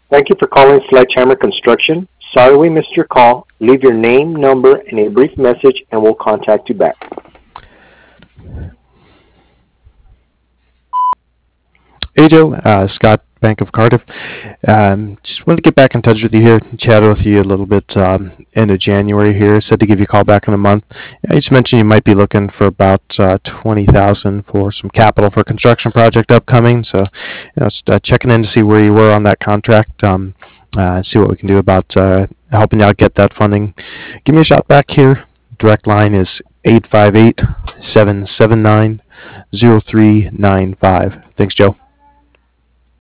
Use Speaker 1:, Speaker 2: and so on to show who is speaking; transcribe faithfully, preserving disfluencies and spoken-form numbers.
Speaker 1: Thank you for calling Sledgehammer Construction. Sorry we missed your call. Leave your name, number, and a brief message, and we'll contact you back.
Speaker 2: Hey Joe, uh, Scott, Bank of Cardiff. Um, just wanted to get back in touch with you here, chat with you a little bit um, end of January here. Said to give you a call back in a month. Yeah, you just mentioned you might be looking for about uh, twenty thousand for some capital for a construction project upcoming. So, you know, just uh, checking in to see where you were on that contract. Um, uh, see what we can do about uh, helping you out get that funding. Give me a shot back here. Direct line is eight five eight, seven seven nine, zero three nine five. Thanks, Joe.